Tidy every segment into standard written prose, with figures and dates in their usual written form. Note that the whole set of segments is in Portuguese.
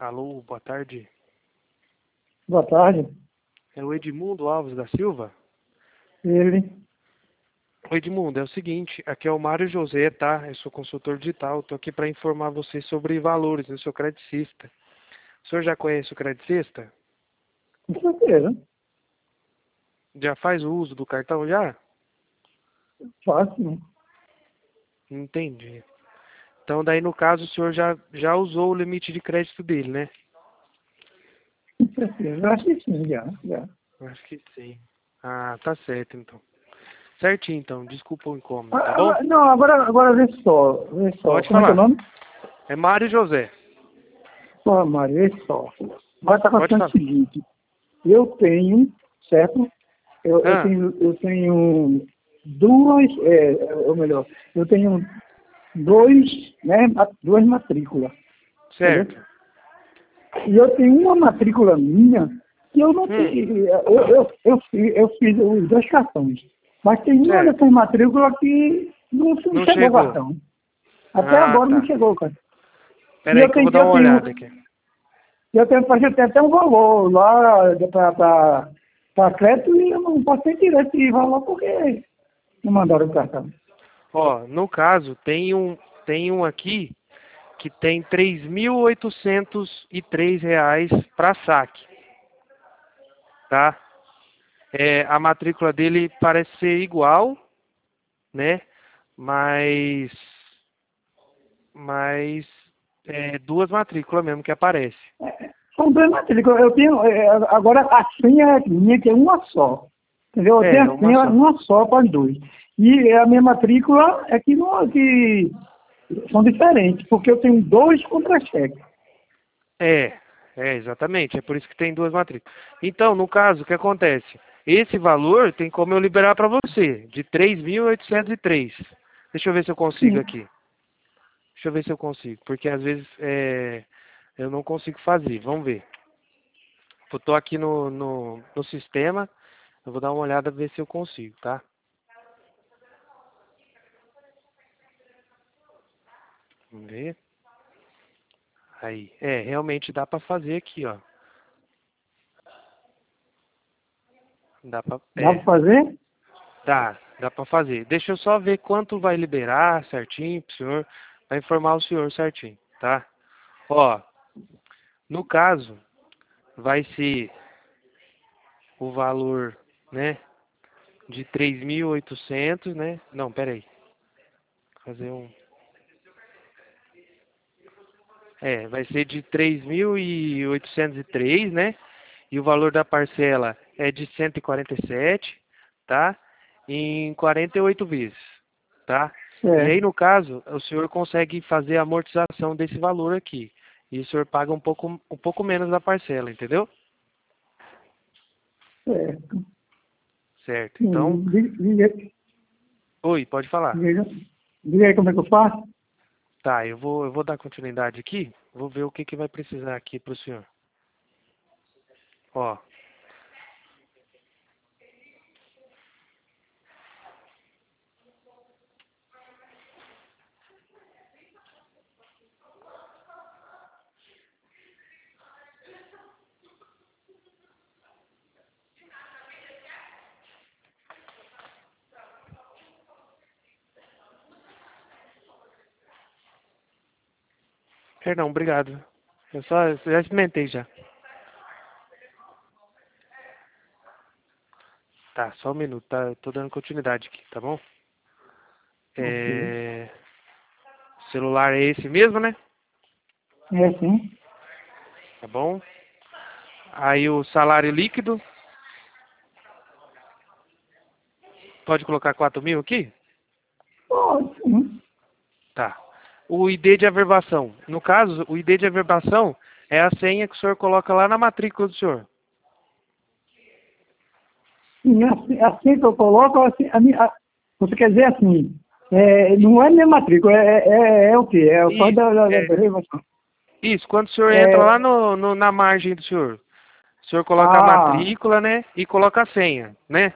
Alô, boa tarde. Boa tarde. É o Edmundo Alves da Silva? Ele. Oi, Edmundo, é o seguinte, aqui é o Mário José, tá? Eu sou consultor digital, tô aqui para informar você sobre valores, eu sou credicista. O senhor já conhece o credicista? Com certeza. Já faz o uso do cartão já? Fácil. Entendi. Então daí no caso o senhor já usou o limite de crédito dele, né? Com certeza. Eu acho que sim, já. Acho que sim. Ah, tá certo então. Certinho então, desculpa o incômodo, tá bom? Agora vê só. Pode Como é que é o falar. nome? É Mário José. Pô, Mário, vê só. Agora está Pode acontecendo o falar. seguinte. Eu tenho, certo? Ah, Eu tenho duas, ou melhor, eu tenho duas matrículas, entendeu? certo. E eu tenho uma matrícula minha que eu não Hum, tenho. Eu fiz os dois cartões. Mas tem uma certo. dessas matrículas que não Não chegou o chegou. cartão. Até Ah, agora não tá. chegou, cara. E Pera aí que eu vou dar uma olhada aqui. eu tenho até um valor lá para crédito e eu não posso nem tirar esse valor porque não mandaram o cartão. Ó, no caso, tem um aqui que tem R$ 3.803 para saque, tá? A matrícula dele parece ser igual, né? Mas duas matrículas mesmo que aparece. São duas matrículas. Eu tenho, agora a senha minha que é uma só. Entendeu? Eu tenho a Uma senha só. uma só para os dois. E a minha matrícula é que são diferentes, porque eu tenho dois contra-cheques. Exatamente. É por isso que tem duas matrículas. Então, no caso, o que acontece? Esse valor tem como eu liberar para você, de 3.803. Deixa eu ver se eu consigo Sim. aqui. Deixa eu ver se eu consigo, porque às vezes eu não consigo fazer. Vamos ver. Eu tô aqui no sistema, eu vou dar uma olhada ver se eu consigo, tá? Vamos ver. Aí, realmente dá para fazer aqui, ó. Dá para, Dá para fazer? dá para fazer. Deixa eu só ver quanto vai liberar certinho pro senhor, para informar o senhor certinho, tá? Ó, no caso, vai ser o valor, né, de 3.800, né? Não, pera aí. Fazer um. Vai ser de 3.803, né? E o valor da parcela é de 147, tá? Em 48 vezes, tá? E aí, Certo. no caso, o senhor consegue fazer a amortização desse valor aqui. E o senhor paga um pouco menos da parcela, entendeu? Certo. Certo. Então, Sim. oi, pode falar. Diga, diga aí como é que eu faço? Tá, eu vou dar continuidade aqui. Vou ver o que vai precisar aqui para o senhor. Ó, perdão, obrigado. Eu já experimentei já. Tá, só um minuto, tá? Eu tô dando continuidade aqui, tá bom? Ok. O celular é esse mesmo, né? É sim. Tá bom? Aí o salário líquido, pode colocar 4.000 aqui? Pode, sim. Tá. O ID de averbação. No caso, o ID de averbação é a senha que o senhor coloca lá na matrícula do senhor. Sim, assim que eu coloco, assim, você quer dizer assim, não é minha matrícula, é o quê? É o código Isso, da reservação. isso. Quando o senhor entra lá É, na margem do senhor, o senhor coloca a ah, matrícula, né? E coloca a senha, né?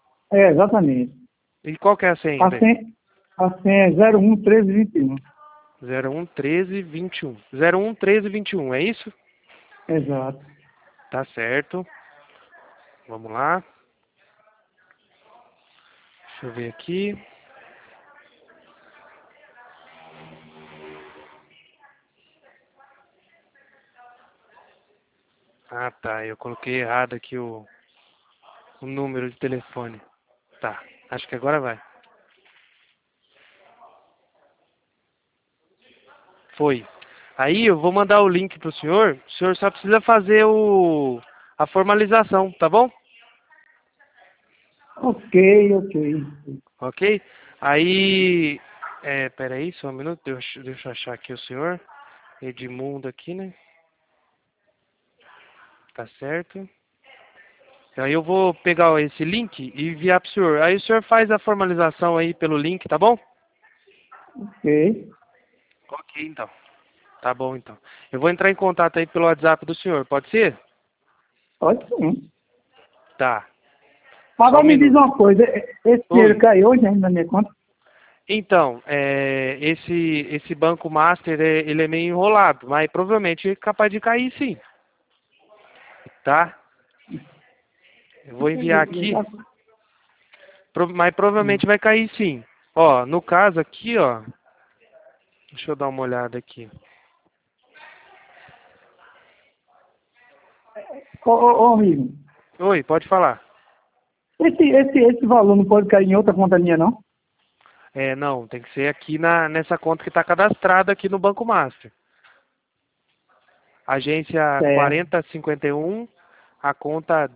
exatamente. E qual que é a senha A daí? senha, a senha é 011321. 011321. 011321, é isso? Exato. Tá certo. Vamos lá. Deixa eu ver aqui. Ah, tá. Eu coloquei errado aqui o número de telefone. Tá. Acho que agora vai. Foi. Aí eu vou mandar o link pro senhor. O senhor só precisa fazer a formalização, tá bom? Ok, ok. Ok? Aí, peraí, só um minuto, deixa eu achar aqui o senhor. Edmundo aqui, né? Tá certo. Aí eu vou pegar esse link e enviar pro senhor. Aí o senhor faz a formalização aí pelo link, tá bom? Ok. Ok, então. Tá bom, então. Eu vou entrar em contato aí pelo WhatsApp do senhor, pode ser? Pode sim. Tá. Só um Agora me diz minuto. uma coisa, esse dinheiro Oi. caiu hoje ainda na minha conta? Então, esse Banco Master, ele é meio enrolado, mas provavelmente é capaz de cair sim, tá? Eu vou enviar aqui, mas provavelmente vai cair sim. Ó, no caso aqui, ó, deixa eu dar uma olhada aqui. Ô, amigo, Oi, pode falar. esse valor não pode cair em outra conta minha, não? Não, tem que ser aqui nessa conta que está cadastrada aqui no Banco Master. Agência Certo. 4051, a conta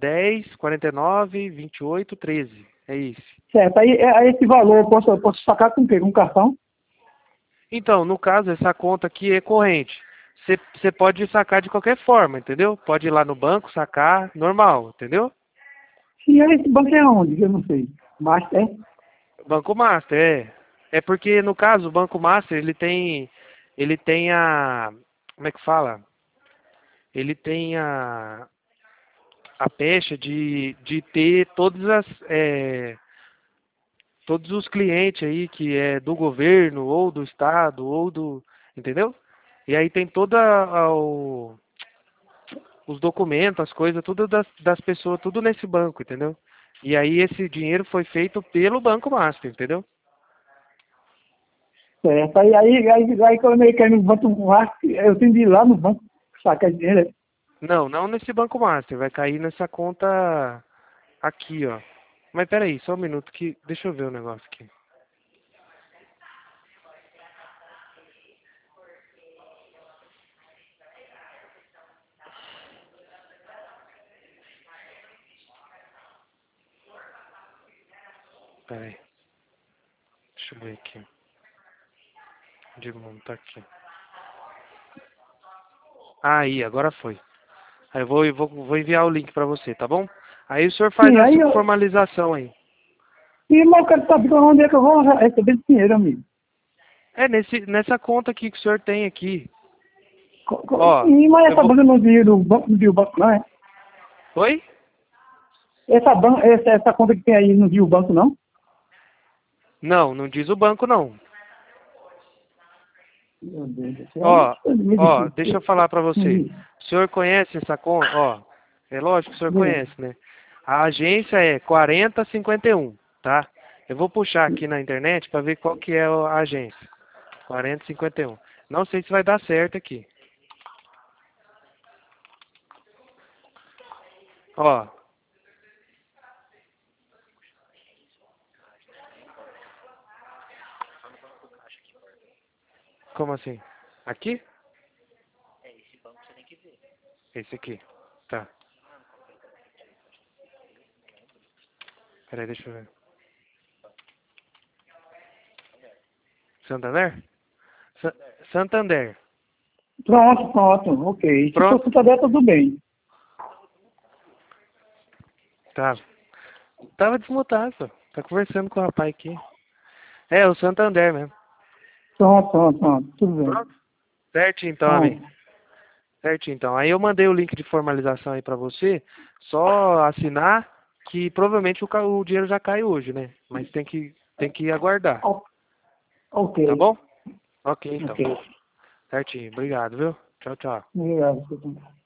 10492813. É isso. Certo. Aí esse valor eu posso sacar com o quê? Com cartão? Então, no caso, essa conta aqui é corrente. Você pode sacar de qualquer forma, entendeu? Pode ir lá no banco, sacar, normal, entendeu? E aí esse banco é onde? Eu não sei. Master? Banco Master, é. É porque, no caso, o Banco Master, ele tem como é que fala? Ele tem a pecha de ter todos os clientes aí que é do governo, ou do estado, entendeu? E aí tem os documentos, as coisas, tudo das pessoas, tudo nesse banco, entendeu? E aí esse dinheiro foi feito pelo Banco Master, entendeu? Certo. Aí quando ele cai no banco Master, eu tenho de ir lá no banco sacar esse dinheiro. Não, não nesse Banco Master, vai cair nessa conta aqui, ó. Mas peraí, só um minuto que, deixa eu ver o negócio aqui. Peraí, deixa eu ver aqui. De tá aqui. Aí, agora foi. Aí eu vou enviar o link pra você, tá bom? Aí o senhor faz Sim, a aí eu... formalização aí. E mas eu quero saber onde é que eu vou receber esse dinheiro, amigo. Nessa conta aqui que o senhor tem aqui. Ó, Sim, mas eu essa vou... banca não viu do banco, não viu o banco, não é? Oi? Essa conta que tem aí não viu o banco, não? Não, não diz o banco não. Meu Deus do céu, Ó, é meio ó, difícil. deixa eu falar pra você. Sim, O senhor conhece essa conta? Ó, é lógico que o senhor sim. conhece, né? A agência é 4051, tá? Eu vou puxar aqui na internet pra ver qual que é a agência. 4051. Não sei se vai dar certo aqui. Ó, como assim? Aqui? Esse aqui. Tá. Peraí, deixa eu ver. Santander? Sa- Santander. Pronto, pronto, ok. Se for Pronto. Santander, tudo bem. Tá. Tava desmutado, só. Tá conversando com o rapaz aqui. É, o Santander mesmo. Pronto, pronto, pronto, tudo bem. Pronto. Certinho então, amigo. Pronto. Certinho então. Aí eu mandei o link de formalização aí pra você. Só assinar que provavelmente o dinheiro já cai hoje, né? Mas tem que aguardar. Ok. Tá bom? Ok, então. Ok. Certinho. Obrigado, viu? Tchau, tchau. Obrigado.